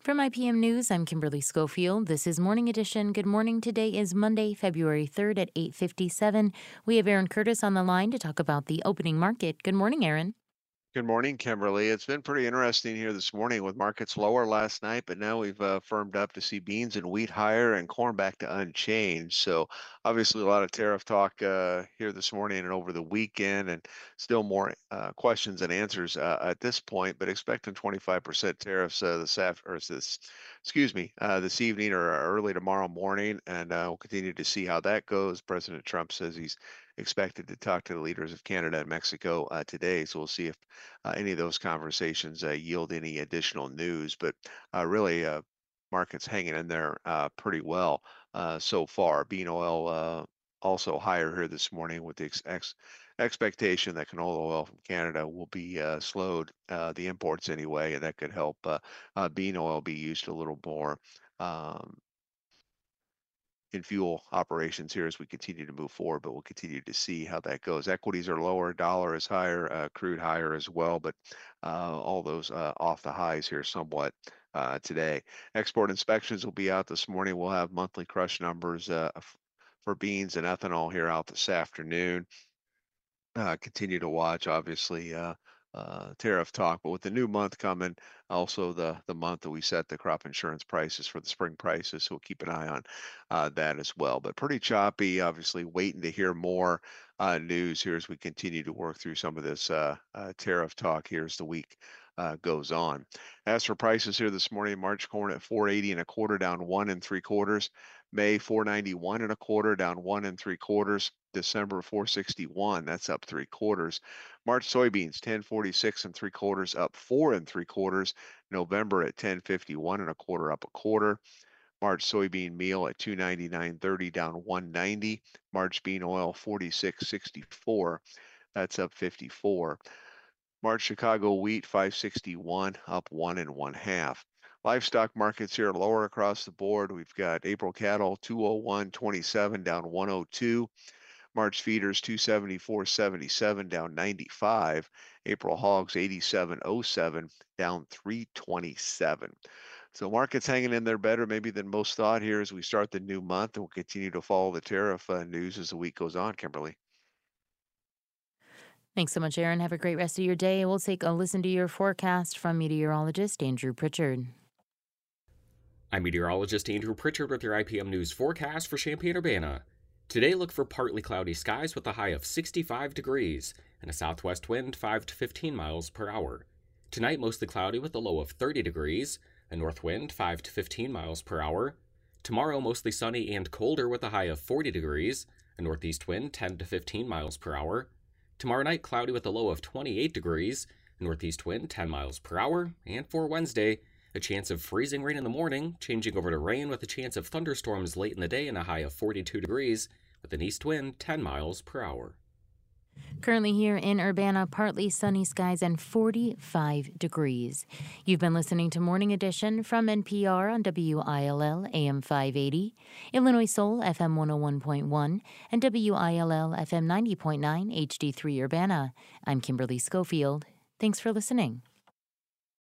From IPM News, I'm Kimberly Schofield. This is Morning Edition. Good morning. Today is Monday, February 3rd at 8:57. We have Aaron Curtis on the line to talk about the opening market. Good morning, Aaron. Good morning, Kimberly. It's been pretty interesting here this morning with markets lower last night, but now we've firmed up to see beans and wheat higher and corn back to unchanged. So obviously a lot of tariff talk here this morning and over the weekend, and still more questions and answers at this point. But expecting 25% tariffs this evening or early tomorrow morning, and we'll continue to see how that goes. President Trump says he's expected to talk to the leaders of Canada and Mexico today, so we'll see if any of those conversations yield any additional news. But really, markets hanging in there pretty well so far. Bean oil also higher here this morning with the expectation that canola oil from Canada will be slowed, the imports anyway, and that could help bean oil be used a little more. Um, in fuel operations here as we continue to move forward, but we'll continue to see how that goes. Equities are lower, dollar is higher, crude higher as well, but all those off the highs here somewhat today. Export inspections will be out this morning. We'll have monthly crush numbers for beans and ethanol here out this afternoon. Continue to watch, obviously, tariff talk, but with the new month coming, also the month that we set the crop insurance prices for the spring prices, so we'll keep an eye on that as well. But pretty choppy, obviously, waiting to hear more news here as we continue to work through some of this tariff talk here as the week goes on. As for prices here this morning, March corn at 480 and a quarter, down 1 3/4. May 491 and a quarter, down 1 3/4. December 461, that's up 3/4. March soybeans 1046 and 3/4, up 4 3/4. November at 1051 and a quarter, up a quarter. March soybean meal at 299.30, down 190. March bean oil 46.64, that's up 54. March Chicago wheat 561, up 1 1/2. Livestock markets here are lower across the board. We've got April cattle 201.27, down 102. March feeders 274.77, down 95. April hogs 87.07, down 327. So markets hanging in there better maybe than most thought here as we start the new month, and we'll continue to follow the tariff news as the week goes on, Kimberly. Thanks so much, Aaron. Have a great rest of your day. We'll take a listen to your forecast from meteorologist Andrew Pritchard. I'm meteorologist Andrew Pritchard with your IPM News forecast for Champaign-Urbana. Today, look for partly cloudy skies with a high of 65 degrees and a southwest wind 5 to 15 miles per hour. Tonight, mostly cloudy with a low of 30 degrees, a north wind 5 to 15 miles per hour. Tomorrow, mostly sunny and colder with a high of 40 degrees, a northeast wind 10 to 15 miles per hour. Tomorrow night, cloudy with a low of 28 degrees, a northeast wind 10 miles per hour. And for Wednesday, a chance of freezing rain in the morning, changing over to rain with a chance of thunderstorms late in the day and a high of 42 degrees, with an east wind 10 miles per hour. Currently here in Urbana, partly sunny skies and 45 degrees. You've been listening to Morning Edition from NPR on WILL AM 580, Illinois Soul FM 101.1, and WILL FM 90.9 HD3 Urbana. I'm Kimberly Schofield. Thanks for listening.